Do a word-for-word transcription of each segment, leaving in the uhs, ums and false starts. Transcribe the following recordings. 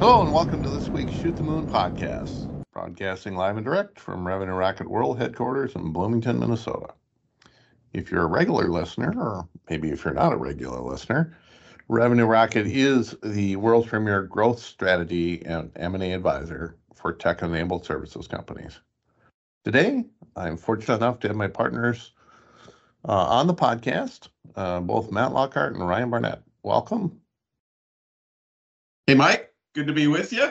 Hello and welcome to this week's Shoot the Moon podcast, broadcasting live and direct from Revenue Rocket World headquarters in Bloomington, Minnesota. If you're a regular listener, or maybe if you're not a regular listener, Revenue Rocket is the world's premier growth strategy and M and A advisor for tech-enabled services companies. Today, I'm fortunate enough to have my partners uh, on the podcast, uh, both Matt Lockhart and Ryan Barnett. Welcome. Hey, Mike. Good to be with you.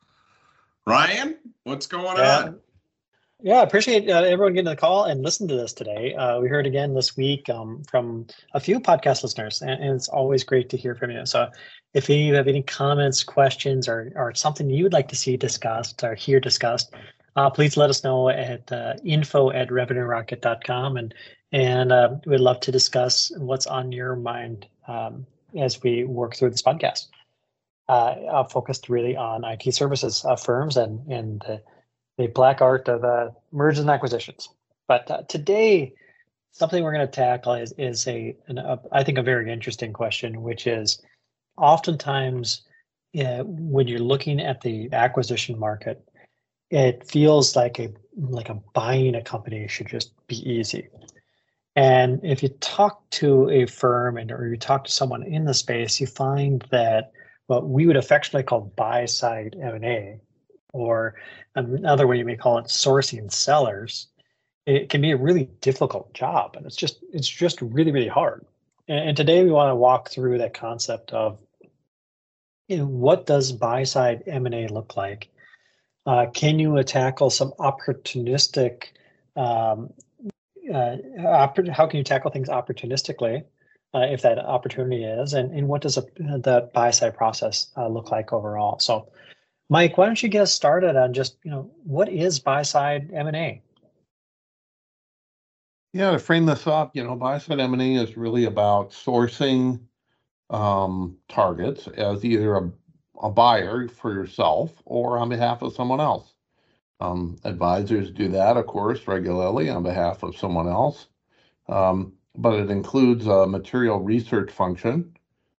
Ryan, what's going yeah. on? Yeah, I appreciate uh, everyone getting the call and listening to this today. Uh, we heard again this week um, from a few podcast listeners, and, and it's always great to hear from you. So if you have any comments, questions, or, or something you would like to see discussed or hear discussed, uh, please let us know at uh, info at revenue rocket dot com, and, and uh, we'd love to discuss what's on your mind um, as we work through this podcast. Uh, uh, focused really on I T services uh, firms and and uh, the black art of uh, mergers and acquisitions. But uh, today, something we're going to tackle is is a, an, a I think a very interesting question, which is oftentimes uh, when you're looking at the acquisition market, it feels like a like a buying a company should just be easy. And if you talk to a firm and or you talk to someone in the space, you find that what we would affectionately call buy-side M and A, or another way you may call it sourcing sellers, it can be a really difficult job, and it's just it's just really really hard. And, and today we want to walk through that concept of, you know, what does buy-side M and A look like? Uh, can you tackle some opportunistic? Um, uh, oppor- how can you tackle things opportunistically? Uh, if that opportunity is, and, and what does a, the buy-side process uh, look like overall? So, Mike, why don't you get us started on just, you know, what is buy-side M and A? Yeah, to frame this up, you know, buy-side M and A is really about sourcing um, targets as either a, a buyer for yourself or on behalf of someone else. Um, advisors do that, of course, regularly on behalf of someone else. Um, but it includes a material research function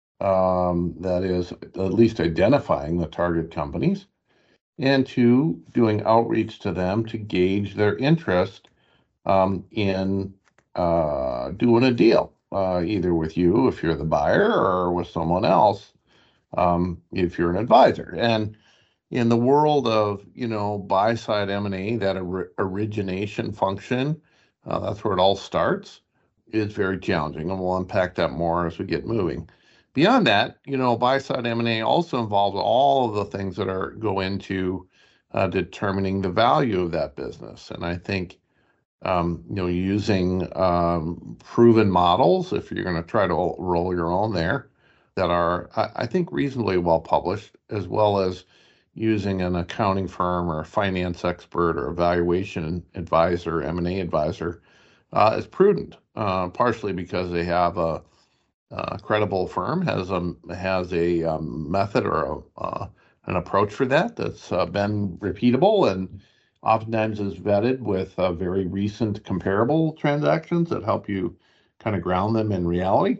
um, that is at least identifying the target companies, and two, doing outreach to them to gauge their interest um, in uh, doing a deal, uh, either with you if you're the buyer or with someone else um, if you're an advisor. And in the world of, you know, buy-side M and A, that or- origination function, uh, that's where it all starts, is very challenging, and we'll unpack that more as we get moving. Beyond that, you know, buy-side M and A also involves all of the things that are go into uh, determining the value of that business. And I think, um, you know, using um, proven models, if you're going to try to roll your own there, that are, I, I think, reasonably well published, as well as using an accounting firm or a finance expert or a valuation advisor, M and A advisor, uh, is prudent, uh, partially because they have a, a credible firm, has a has a um, method or a, uh, an approach for that that's uh, been repeatable and oftentimes is vetted with uh, very recent comparable transactions that help you kind of ground them in reality.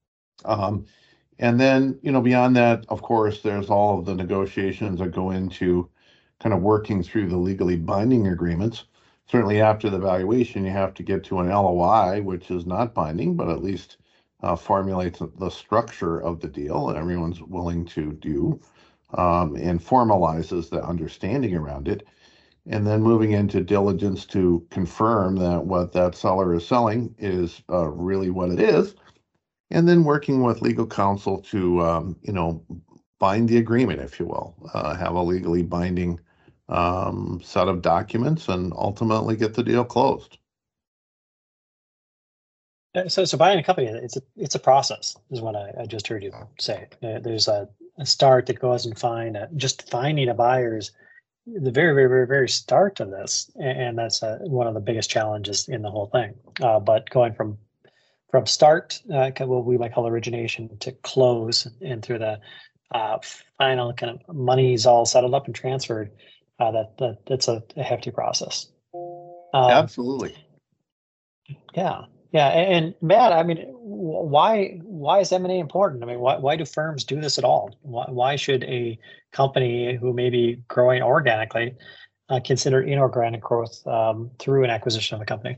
Um, and then, you know, beyond that, of course, there's all of the negotiations that go into kind of working through the legally binding agreements. Certainly after the valuation, you have to get to an L O I, which is not binding, but at least uh, formulates the structure of the deal and everyone's willing to do, um, and formalizes the understanding around it. And then moving into diligence to confirm that what that seller is selling is uh, really what it is. And then working with legal counsel to, um, you know, bind the agreement, if you will, uh, have a legally binding um, set of documents, and ultimately get the deal closed. So, so buying a company, it's a it's a process, is what I, I just heard you say. Uh, there's a, a start that goes and find a, just finding a buyer is the very, very, very, very start of this, and, and that's uh one of the biggest challenges in the whole thing. Uh, but going from from start, uh, what we might call origination, to close, and through the uh, final kind of money's all settled up and transferred, uh, that, that that's a, a hefty process. Um, Absolutely. Yeah, yeah, and, and Matt, I mean, why why is M and A important? I mean, why, why do firms do this at all? Why, why should a company who may be growing organically uh, consider inorganic growth um, through an acquisition of a company?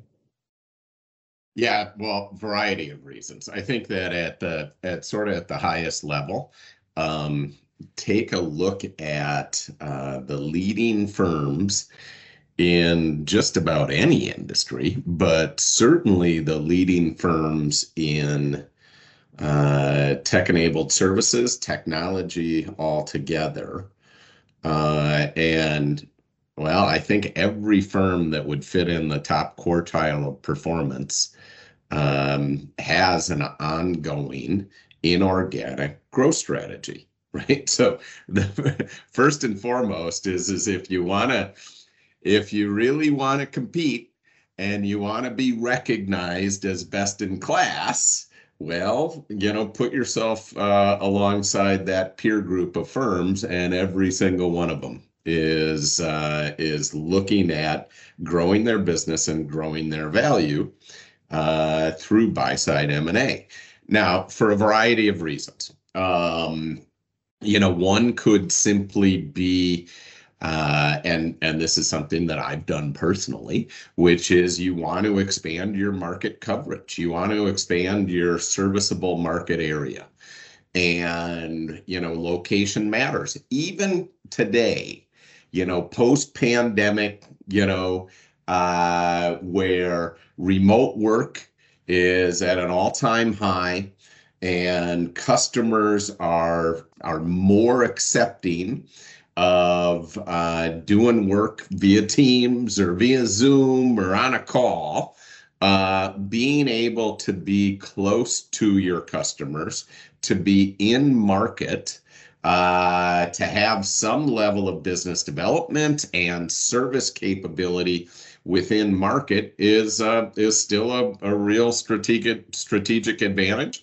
Yeah, well, variety of reasons. I think that at the at sort of at the highest level, um, take a look at uh, the leading firms in just about any industry, but certainly the leading firms in uh, tech-enabled services, technology altogether. Uh, and well, I think every firm that would fit in the top quartile of performance um, has an ongoing inorganic growth strategy, right? So the first and foremost is, is if you want to, if you really want to compete and you want to be recognized as best in class, well, you know, put yourself uh, alongside that peer group of firms, and every single one of them is uh, is looking at growing their business and growing their value uh, through buy-side M and A. Now, for a variety of reasons, um, you know, one could simply be, uh, and and this is something that I've done personally, which is you want to expand your market coverage. You want to expand your serviceable market area. And, you know, location matters. Even today, you know, post-pandemic, you know, uh, where remote work is at an all-time high and customers are are more accepting of uh, doing work via Teams or via Zoom or on a call, uh, being able to be close to your customers, to be in market, uh, to have some level of business development and service capability within market is uh, is still a, a real strategic strategic advantage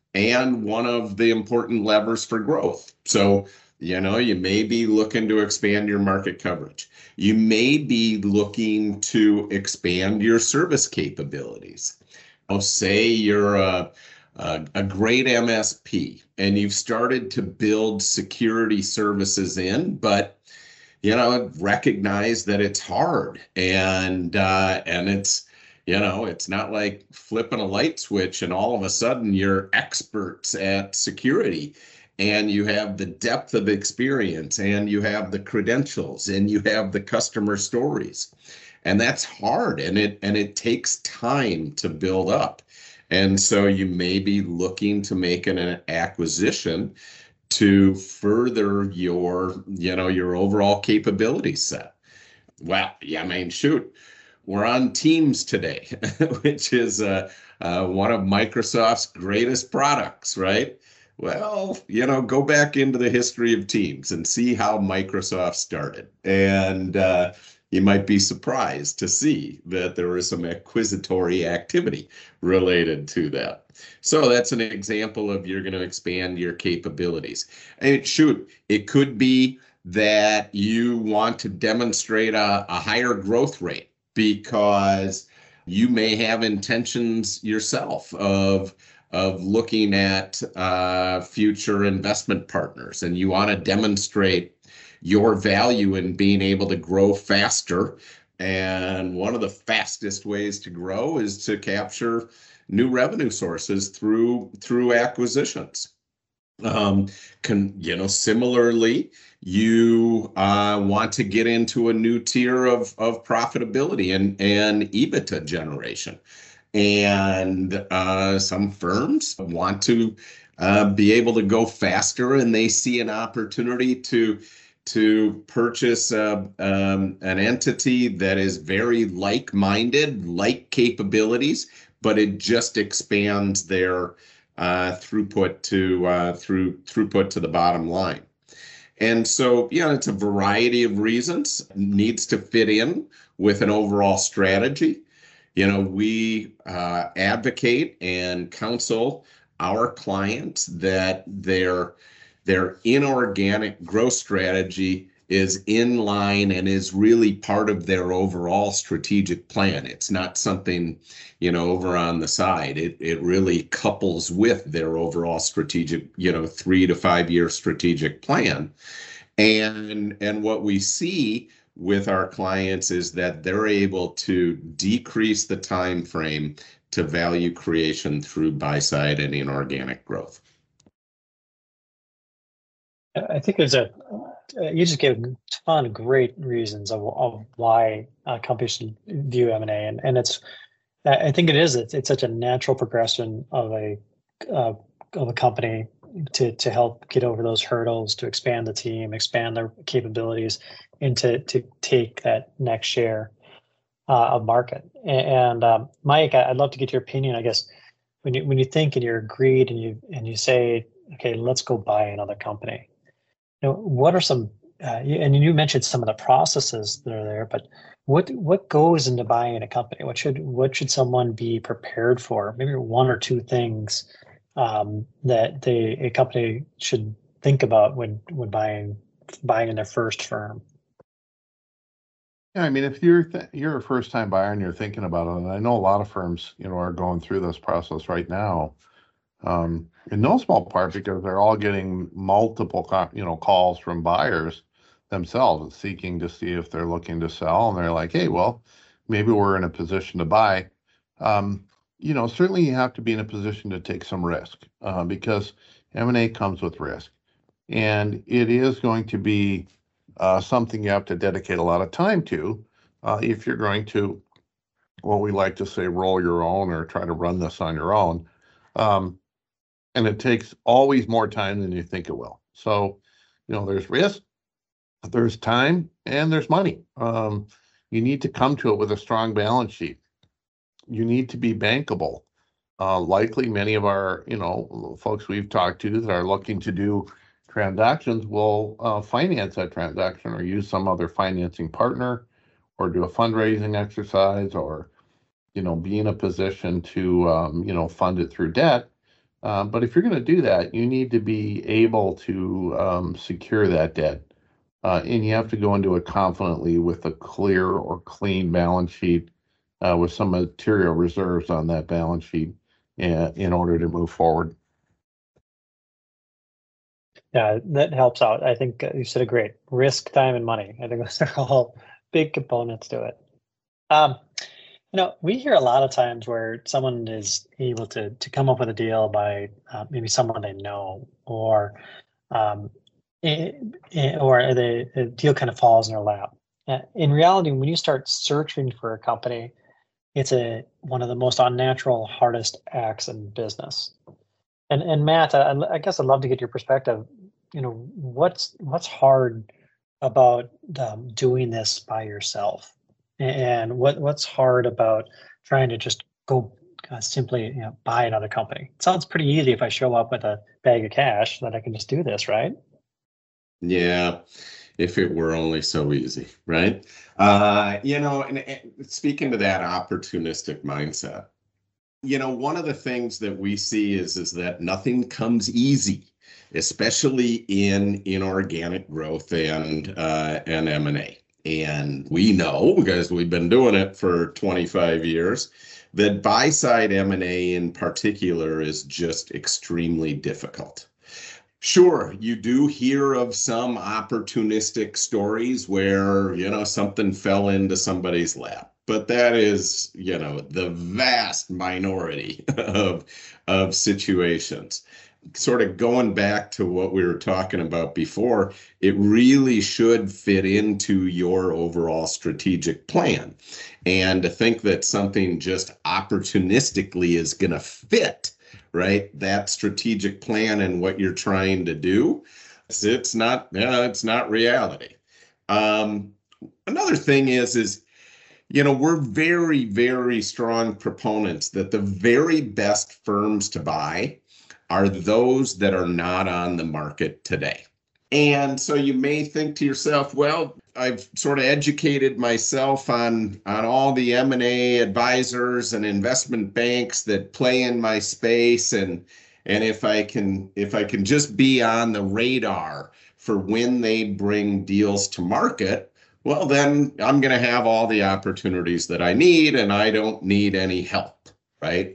and one of the important levers for growth. So, you know, you may be looking to expand your market coverage. You may be looking to expand your service capabilities. I'll say you're a, a, a great M S P and you've started to build security services in, but you know, recognize that it's hard and uh, and it's, you know, it's not like flipping a light switch and all of a sudden you're experts at security and you have the depth of experience and you have the credentials and you have the customer stories. And that's hard and it and it takes time to build up. And so you may be looking to make an acquisition to further your, you know, your overall capability set. Well, yeah, I mean, shoot, we're on Teams today, which is uh, uh, one of Microsoft's greatest products, right? Well, you know, go back into the history of Teams and see how Microsoft started. And uh, you might be surprised to see that there was some acquisitory activity related to that. So that's an example of you're going to expand your capabilities. And shoot, it could be that you want to demonstrate a, a higher growth rate because you may have intentions yourself of of looking at uh, future investment partners, and you want to demonstrate your value in being able to grow faster. And one of the fastest ways to grow is to capture new revenue sources through through acquisitions. Um, can, you know, similarly, you uh, want to get into a new tier of, of profitability and, and EBITDA generation. And uh, some firms want to uh, be able to go faster, and they see an opportunity to to purchase uh, um, an entity that is very like-minded, like capabilities, but it just expands their uh, throughput to uh, through throughput to the bottom line. And so, yeah, it's a variety of reasons. It needs to fit in with an overall strategy. You know, we uh, advocate and counsel our clients that their their inorganic growth strategy is in line and is really part of their overall strategic plan. It's not something, you know, over on the side. It it really couples with their overall strategic, you know, three to five year strategic plan. And and what we see with our clients is that they're able to decrease the time frame to value creation through buy side and inorganic growth. I think there's a, you just gave a ton of great reasons of, of why uh, companies should view M and A. And, and it's, I think it is, it's, it's such a natural progression of a, uh, of a company to, to help get over those hurdles, to expand the team, expand their capabilities, and to, to take that next share uh, of market. And um, Mike, I'd love to get your opinion, I guess, when you, when you think and you're agreed and you, and you say, okay, let's go buy another company. You know, what are some, uh, and you mentioned some of the processes that are there, but what what goes into buying a company? What should what should someone be prepared for? Maybe one or two things um, that they a company should think about when when buying buying in their first firm. Yeah, I mean, if you're th- you're a first time buyer and you're thinking about it, and I know a lot of firms, you know, are going through this process right now. Um, in no small part because they're all getting multiple, you know, calls from buyers themselves seeking to see if they're looking to sell, and they're like, hey, well, maybe we're in a position to buy. Um, you know, certainly you have to be in a position to take some risk uh, because M and A comes with risk, and it is going to be uh, something you have to dedicate a lot of time to uh, if you're going to, what we like to say, roll your own or try to run this on your own. Um, And it takes always more time than you think it will. So, you know, there's risk, there's time, and there's money. Um, you need to come to it with a strong balance sheet. You need to be bankable. Uh, likely many of our, you know, folks we've talked to that are looking to do transactions will uh, finance that transaction or use some other financing partner or do a fundraising exercise or, you know, be in a position to, um, you know, fund it through debt. Um, but if you're going to do that, you need to be able to um, secure that debt. Uh, and you have to go into it confidently with a clear or clean balance sheet uh, with some material reserves on that balance sheet uh, in order to move forward. Yeah, that helps out. I think you said a great risk, time, and money. I think those are all big components to it. Um, You know, we hear a lot of times where someone is able to to come up with a deal by uh, maybe someone they know, or um, eh, eh, or the, the deal kind of falls in their lap. Uh, in reality, when you start searching for a company, it's a one of the most unnatural, hardest acts in business. And and Matt, I, I guess I'd love to get your perspective. You know, what's what's hard about um, doing this by yourself? And what what's hard about trying to just go uh, simply, you know, buy another company? It sounds pretty easy if I show up with a bag of cash that I can just do this, right? Yeah, if it were only so easy, right? Uh, you know, and, and speaking to that opportunistic mindset, you know, one of the things that we see is is that nothing comes easy, especially in inorganic growth and uh, and M and A. And we know, because we've been doing it for twenty-five years, that buy-side M and A in particular is just extremely difficult. Sure, you do hear of some opportunistic stories where, you know, something fell into somebody's lap, but that is, you know, the vast minority of, of situations. Sort of going back to what we were talking about before, it really should fit into your overall strategic plan. And to think that something just opportunistically is going to fit, right, that strategic plan and what you're trying to do, it's, it's not, yeah, it's not reality. Um, another thing is, is, you know, we're very, very strong proponents that the very best firms to buy are those that are not on the market today. And so you may think to yourself, well, I've sort of educated myself on, on all the M and A advisors and investment banks that play in my space. And, and if I can, if I can just be on the radar for when they bring deals to market, well, then I'm going to have all the opportunities that I need and I don't need any help, right?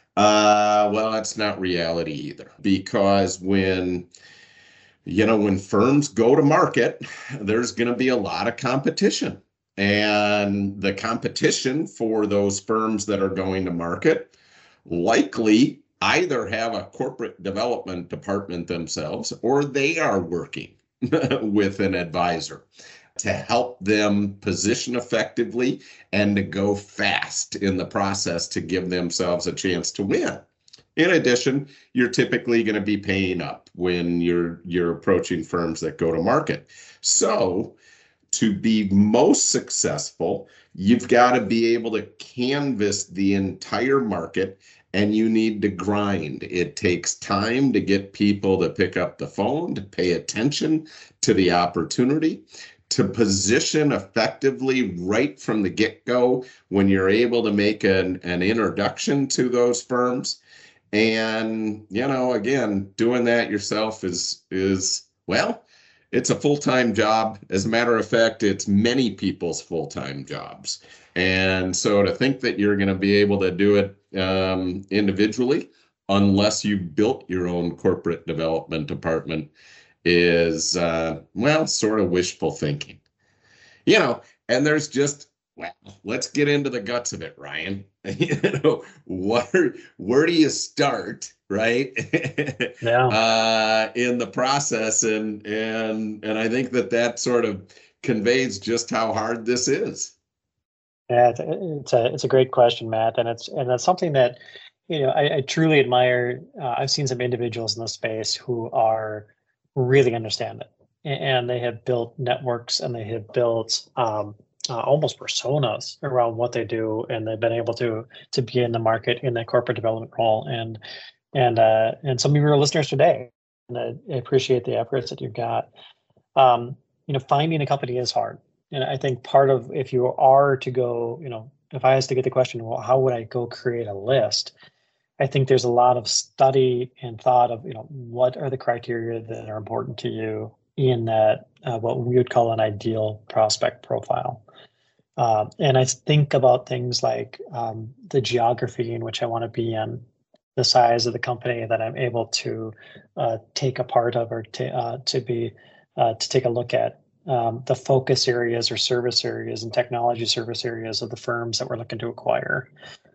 Uh, well, that's not reality either, because when, you know, when firms go to market, there's going to be a lot of competition. And the competition for those firms that are going to market likely either have a corporate development department themselves, or they are working with an advisor to help them position effectively and to go fast in the process to give themselves a chance to win. In addition, you're typically going to be paying up when you're you're approaching firms that go to market. So to be most successful, you've got to be able to canvas the entire market, and you need to grind. It takes time to get people to pick up the phone, to pay attention to the opportunity, to position effectively right from the get-go when you're able to make an, an introduction to those firms. And, you know, again, doing that yourself is, is well, it's a full-time job. As a matter of fact, it's many people's full-time jobs. And so to think that you're going to be able to do it um, individually, unless you built your own corporate development department, is, uh, well, sort of wishful thinking. You know, and there's just, well, let's get into the guts of it, Ryan. You know, where, where do you start, right? Yeah. uh, in the process, and and and I think that that sort of conveys just how hard this is. Yeah, it's a, it's a it's a great question, Matt, and it's and it's something that, you know, I, I truly admire. Uh, I've seen some individuals in the space who are really understand it, and they have built networks and they have built um, uh, almost personas around what they do, and they've been able to to be in the market in that corporate development role. And and uh, and some of your listeners today, and I appreciate the efforts that you've got. Um, you know, finding a company is hard. And I think part of, if you are to go, you know, if I was to get the question, well, how would I go create a list? I think there's a lot of study and thought of, you know, what are the criteria that are important to you in that, uh, what we would call an ideal prospect profile. Uh, and I think about things like um, the geography in which I want to be in, the size of the company that I'm able to uh, take a part of, or to, uh, to be, uh, to take a look at. Um, the focus areas or service areas and technology service areas of the firms that we're looking to acquire.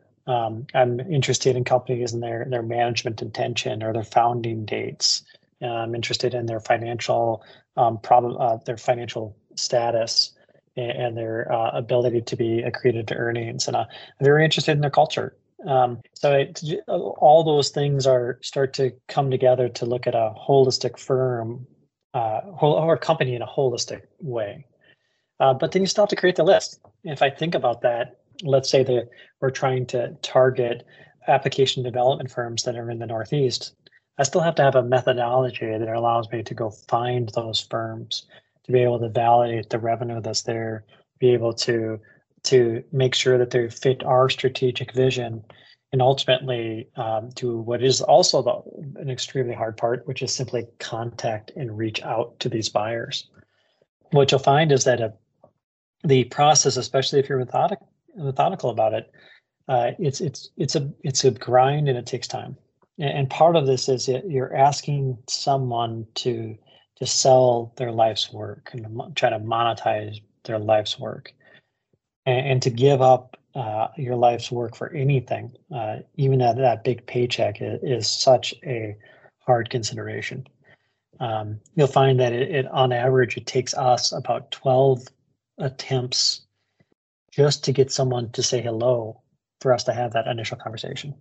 Um, I'm interested in companies and their their management intention or their founding dates. Uh, I'm interested in their financial um, problem, uh, their financial status, and, and their uh, ability to be accreted to earnings. And uh, I'm very interested in their culture. Um, so it, all those things are start to come together to look at a holistic firm. Uh, or company in a holistic way. Uh, but then you still have to create the list. If I think about that, let's say that we're trying to target application development firms that are in the Northeast. I still have to have a methodology that allows me to go find those firms, to be able to validate the revenue that's there, be able to, to make sure that they fit our strategic vision, and ultimately um, do what is also the, an extremely hard part, which is simply contact and reach out to these buyers. What you'll find is that a, the process, especially if you're methodic, methodical about it, uh, it's it's it's a it's a grind and it takes time. And, and part of this is that you're asking someone to to sell their life's work and to try to monetize their life's work, and, and to give up Uh, your life's work for anything, uh, even that, that big paycheck is, is such a hard consideration. Um, you'll find that it, it, on average, it takes us about twelve attempts just to get someone to say hello for us to have that initial conversation,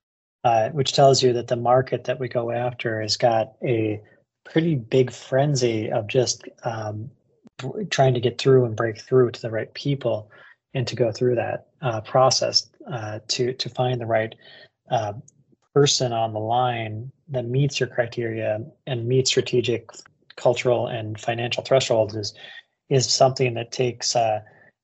uh, which tells you that the market that we go after has got a pretty big frenzy of just um, trying to get through and break through to the right people, and to go through that uh, process uh, to to find the right uh, person on the line that meets your criteria and meets strategic, cultural, and financial thresholds is is something that takes uh,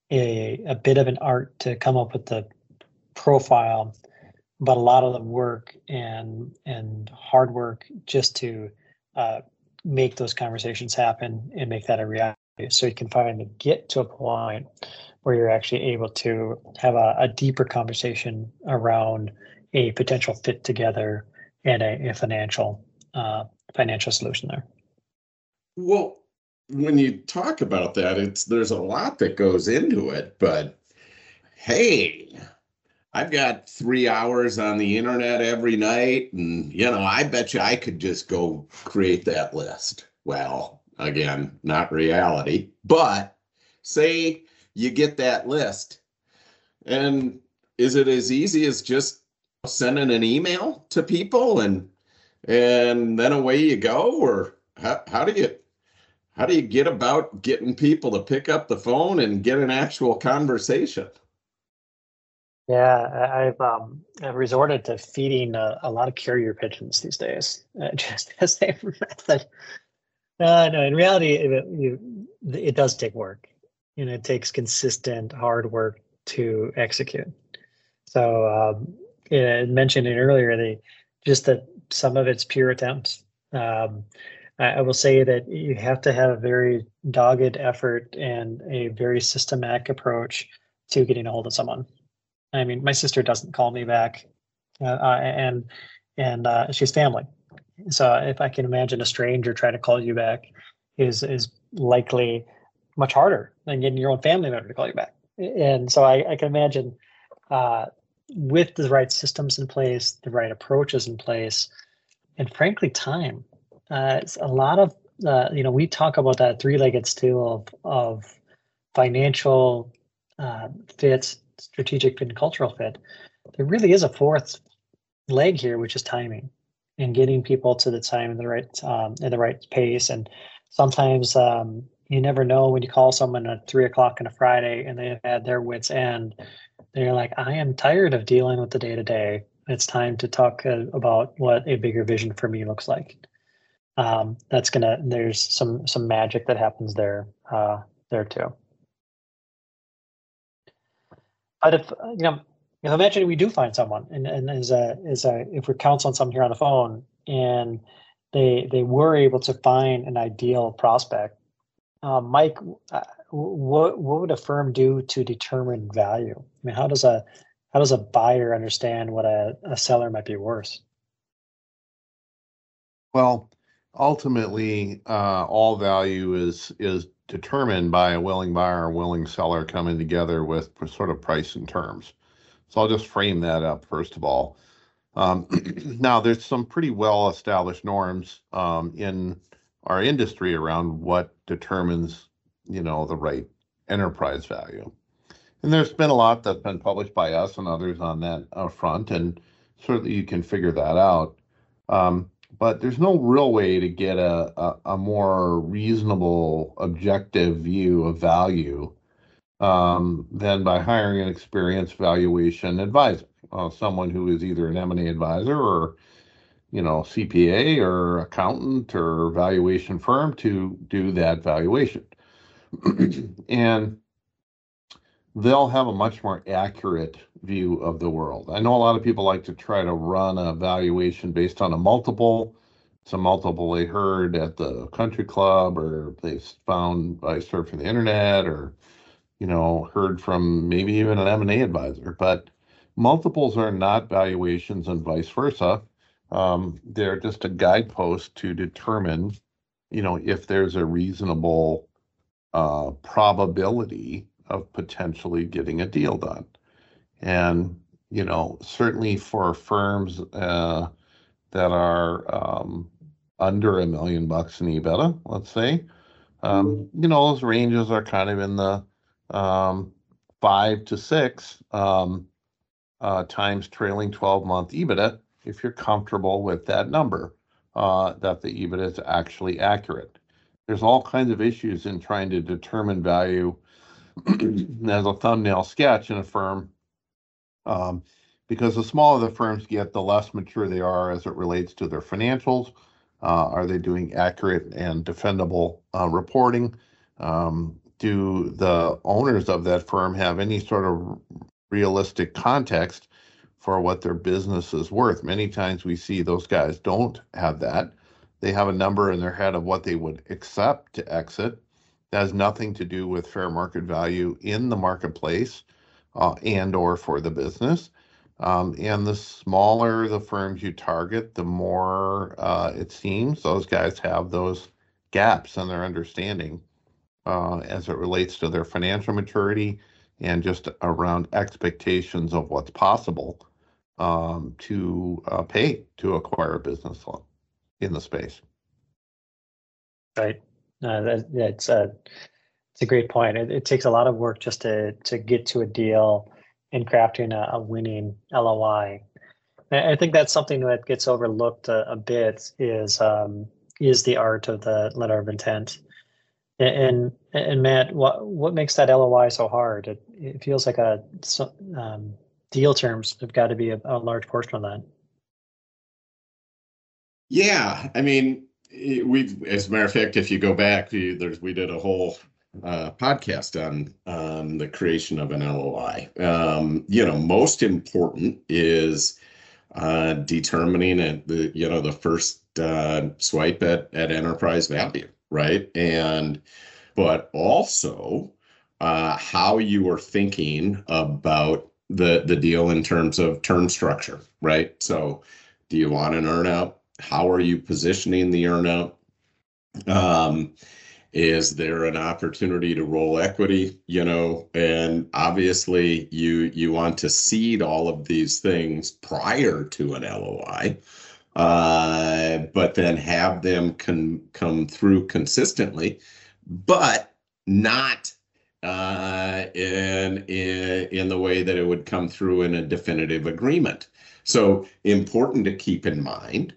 a a bit of an art to come up with the profile, but a lot of the work and and hard work just to uh, make those conversations happen and make that a reality. So you can finally get to a point where you're actually able to have a, a deeper conversation around a potential fit together and a, a financial uh, financial solution there. Well, when you talk about that, it's there's a lot that goes into it, but hey, I've got three hours on the internet every night, and you know, I bet you I could just go create that list. Well, again, not reality, but say you get that list, and is it as easy as just sending an email to people and and then away you go, or how, how do you how do you get about getting people to pick up the phone and get an actual conversation? Yeah, I- I've um, I've resorted to feeding a, a lot of carrier pigeons these days, uh, just as a method. Uh, no, in reality, it, you, it does take work, and it takes consistent hard work to execute. So, um, yeah, I mentioned it earlier, the just that some of it's pure attempts. Um, I, I will say that you have to have a very dogged effort and a very systematic approach to getting a hold of someone. I mean, my sister doesn't call me back, uh, uh, and and uh, she's family. So if I can imagine a stranger trying to call you back, is is likely much harder than getting your own family member to call you back. And so I, I can imagine uh, with the right systems in place, the right approaches in place, and frankly, time. Uh, it's a lot of uh, you know we talk about that three-legged stool of of financial uh, fit, strategic fit, and cultural fit. There really is a fourth leg here, which is timing and getting people to the time in the right um, in the right pace. And sometimes um, you never know when you call someone at three o'clock on a Friday and they've had their wits end. They're like, I am tired of dealing with the day to day. It's time to talk uh, about what a bigger vision for me looks like. Um, that's gonna. There's some some magic that happens there uh, there too. But if uh, you know, if imagine we do find someone, and, and as a as a if we're counseling someone here on the phone, and they they were able to find an ideal prospect, uh, Mike, uh, what what would a firm do to determine value? I mean, how does a how does a buyer understand what a, a seller might be worth? Well, ultimately, uh, all value is is determined by a willing buyer or willing seller coming together with sort of price and terms. So I'll just frame that up first of all. Um, now, there's some pretty well-established norms um, in our industry around what determines, you know, the right enterprise value. And there's been a lot that's been published by us and others on that uh, front, and certainly you can figure that out. Um, but there's no real way to get a, a, a more reasonable, objective view of value um, than by hiring an experienced valuation advisor, uh, someone who is either an M and A advisor or, you know, C P A or accountant or valuation firm to do that valuation. And they'll have a much more accurate view of the world. I know a lot of people like to try to run a valuation based on a multiple. It's a multiple they heard at the country club, or they found by surfing the internet, or you know, heard from maybe even an M and A advisor. But multiples are not valuations and vice versa. Um, they're just a guidepost to determine, you know, if there's a reasonable uh, probability of potentially getting a deal done. And, you know, certainly for firms uh, that are um, under a million bucks in EBITDA, let's say, um, you know, those ranges are kind of in the um, five to six um, uh, times trailing twelve month EBITDA, if you're comfortable with that number, uh, that the EBITDA is actually accurate. There's all kinds of issues in trying to determine value as a thumbnail sketch in a firm, um, because the smaller the firms get, the less mature they are as it relates to their financials. Uh, are they doing accurate and defendable uh, reporting? Um, do the owners of that firm have any sort of realistic context for what their business is worth? Many times we see those guys don't have that. they have a number in their head of what they would accept to exit. That has nothing to do with fair market value in the marketplace uh, and or for the business. Um, and the smaller the firms you target, the more uh, it seems those guys have those gaps in their understanding uh, as it relates to their financial maturity and just around expectations of what's possible um, to uh, pay to acquire a business in the space. Right. Uh, that, that's a, it's a great point. It, it takes a lot of work just to to get to a deal and crafting a, a winning L O I. And I think that's something that gets overlooked a, a bit is um, is the art of the letter of intent. And and, and Matt, what what makes that L O I so hard? It, it feels like a um, deal terms have got to be a, a large portion of that. Yeah, I mean, we've, as a matter of fact, if you go back, we, there's we did a whole uh, podcast on um, the creation of an L O I. Um, you know, most important is uh, determining at the you know the first uh, swipe at at enterprise value, right? And but also uh, how you are thinking about the the deal in terms of term structure, right? So, do you want an earnout? How are you positioning the earnout? Um, is there an opportunity to roll equity? You know, and obviously you you want to seed all of these things prior to an L O I, uh, but then have them con- come through consistently, but not uh, in, in in the way that it would come through in a definitive agreement. So important to keep in mind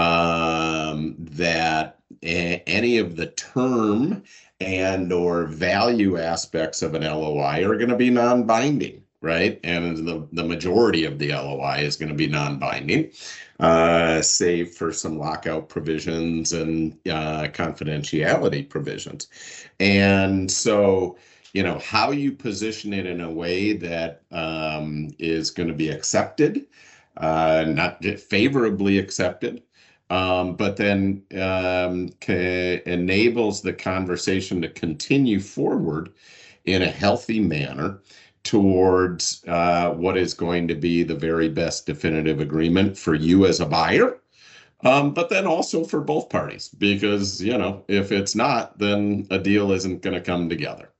um, that a- any of the term and or value aspects of an L O I are going to be non-binding, right? And the, the majority of the L O I is going to be non-binding, uh, save for some lockout provisions and uh, confidentiality provisions. And so, you know, how you position it in a way that um, is going to be accepted, uh, not favorably accepted, um, but then um, ca- enables the conversation to continue forward in a healthy manner towards uh, what is going to be the very best definitive agreement for you as a buyer, um, but then also for both parties, because, you know, if it's not, then a deal isn't going to come together.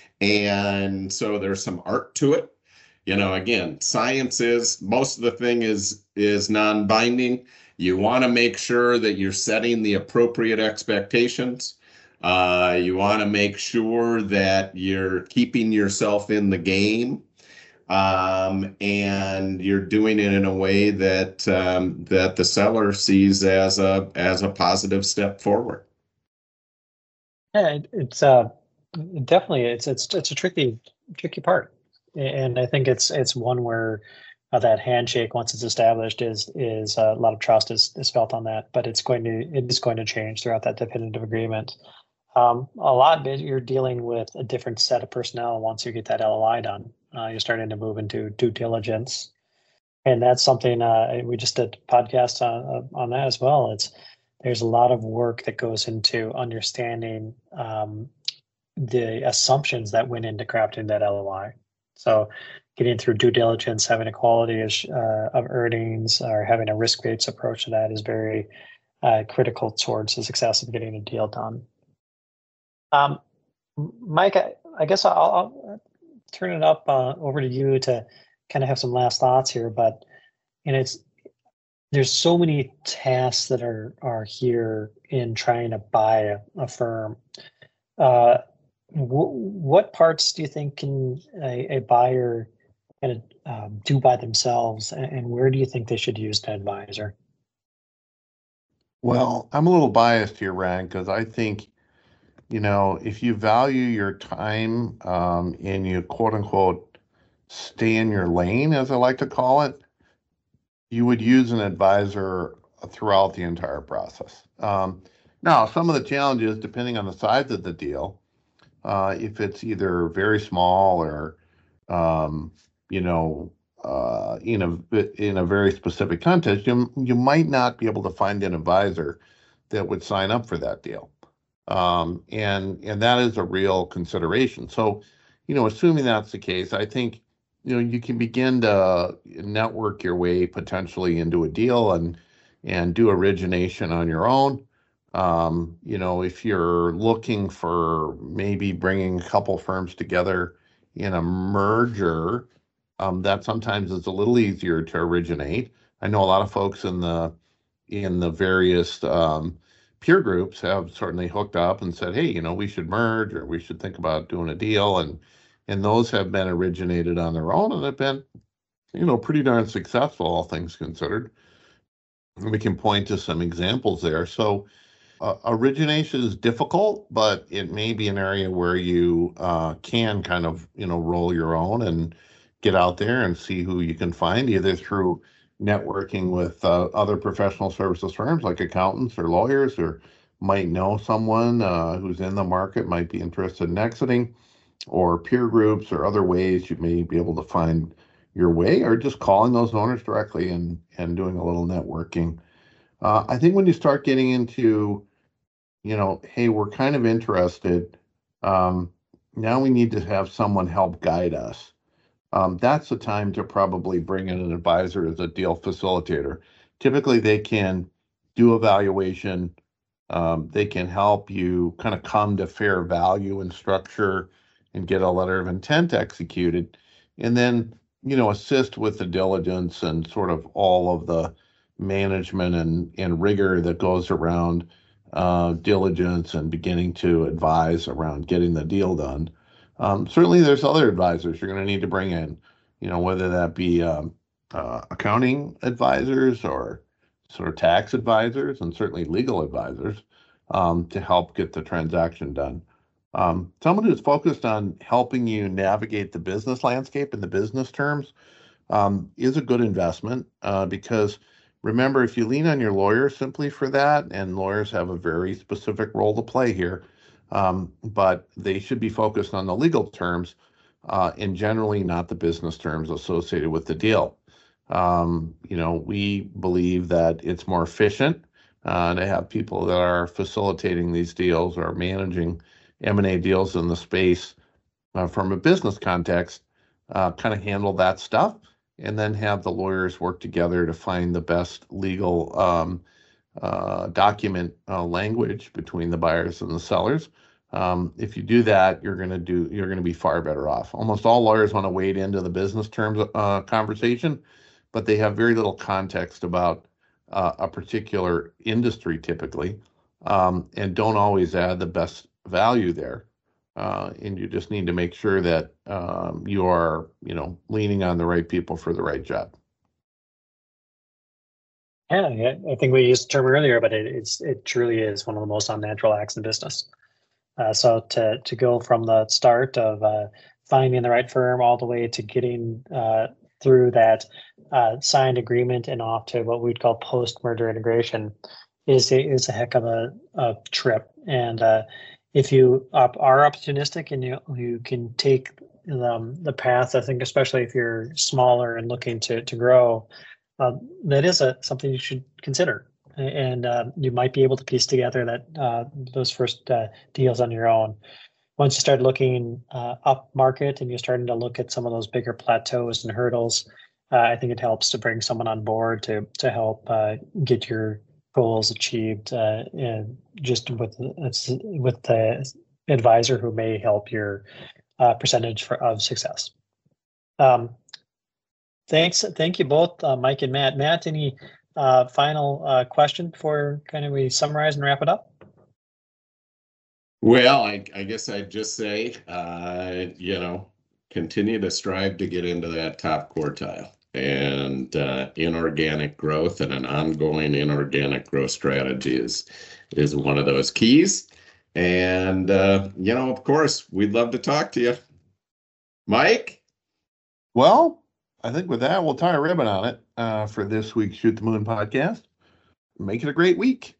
And so there's some art to it. You know, again, science is, most of the thing is is non-binding. You want to make sure that you're setting the appropriate expectations. Uh, you want to make sure that you're keeping yourself in the game, um, and you're doing it in a way that um, that the seller sees as a as a positive step forward. Yeah, it, it's uh, definitely it's it's it's a tricky tricky part, and I think it's it's one where uh, that handshake, once it's established, is is uh, a lot of trust is, is felt on that, but it's going to it is going to change throughout that definitive agreement. Um, a lot, you're dealing with a different set of personnel once you get that L O I done. Uh, you're starting to move into due diligence, and that's something uh, we just did a podcast on on that as well. It's there's a lot of work that goes into understanding um, the assumptions that went into crafting that L O I. So getting through due diligence, having a quality uh, of earnings, or having a risk-based approach to that is very uh, critical towards the success of getting a deal done. Um, Mike, I, I guess I'll, I'll turn it up uh, over to you to kind of have some last thoughts here. But and it's there's so many tasks that are are here in trying to buy a, a firm. Uh, w- what parts do you think can a, a buyer kind of um, do by themselves, and, and where do you think they should use an advisor? Well, I'm a little biased here, Ryan, because I think, you know, if you value your time um, and you quote unquote stay in your lane, as I like to call it, you would use an advisor throughout the entire process. Um, now, some of the challenges, depending on the size of the deal, uh, if it's either very small or, um, you know, uh, in a in a very specific context, you you might not be able to find an advisor that would sign up for that deal. Um, and and that is a real consideration. So, you know, assuming that's the case, I think, you know, you can begin to network your way potentially into a deal and and do origination on your own. Um, you know, if you're looking for maybe bringing a couple firms together in a merger, um, that sometimes is a little easier to originate. I know a lot of folks in the in the various um, peer groups have certainly hooked up and said, hey, you know, we should merge or we should think about doing a deal. And and those have been originated on their own and have been, you know, pretty darn successful, all things considered. And we can point to some examples there. So uh, origination is difficult, but it may be an area where you uh, can kind of, you know, roll your own and get out there and see who you can find, either through networking with uh, other professional services firms like accountants or lawyers, or might know someone uh, who's in the market, might be interested in exiting, or peer groups or other ways you may be able to find your way, or just calling those owners directly and, and doing a little networking. Uh, I think when you start getting into, you know, hey, we're kind of interested, um, now we need to have someone help guide us. Um, that's the time to probably bring in an advisor as a deal facilitator. Typically, they can do evaluation. Um, they can help you kind of come to fair value and structure and get a letter of intent executed. And then, you know, assist with the diligence and sort of all of the management and, and rigor that goes around uh, diligence and beginning to advise around getting the deal done. Um, certainly, there's other advisors you're going to need to bring in, you know, whether that be um, uh, accounting advisors or sort of tax advisors, and certainly legal advisors um, to help get the transaction done. Um, someone who's focused on helping you navigate the business landscape in the business terms um, is a good investment uh, because remember, if you lean on your lawyer simply for that, and lawyers have a very specific role to play here, um, but they should be focused on the legal terms uh, and generally not the business terms associated with the deal. Um, you know, we believe that it's more efficient uh, to have people that are facilitating these deals or managing M and A deals in the space uh, from a business context, uh, kind of handle that stuff, and then have the lawyers work together to find the best legal um, uh, document uh, language between the buyers and the sellers. Um, if you do that, you're going to do you're going to be far better off. Almost all lawyers want to wade into the business terms uh, conversation, but they have very little context about uh, a particular industry typically, um, and don't always add the best value there. Uh, and you just need to make sure that um, you are, you know, leaning on the right people for the right job. Yeah, yeah, I think we used the term earlier, but it, it's it truly is one of the most unnatural acts in business. Uh, so to to go from the start of uh, finding the right firm all the way to getting uh, through that uh, signed agreement and off to what we'd call post-merger integration is a, is a heck of a, a trip. And uh, if you are opportunistic and you you can take um, the path, I think, especially if you're smaller and looking to to grow, uh, that is a something you should consider. And uh, you might be able to piece together that uh, those first uh, deals on your own. Once you start looking uh, up market and you're starting to look at some of those bigger plateaus and hurdles, uh, I think it helps to bring someone on board to to help uh, get your goals achieved, uh, and just with with the advisor who may help your uh, percentage for, of success. Um, thanks, thank you both, uh, Mike and Matt. Matt, any uh, final uh, question before kind of we summarize and wrap it up? Well, I, I guess I'd just say, uh, you know, continue to strive to get into that top quartile. And uh, inorganic growth and an ongoing inorganic growth strategy is is one of those keys. And, uh, you know, of course, we'd love to talk to you. Mike? Well, I think with that, we'll tie a ribbon on it uh, for this week's Shoot the Moon podcast. Make it a great week.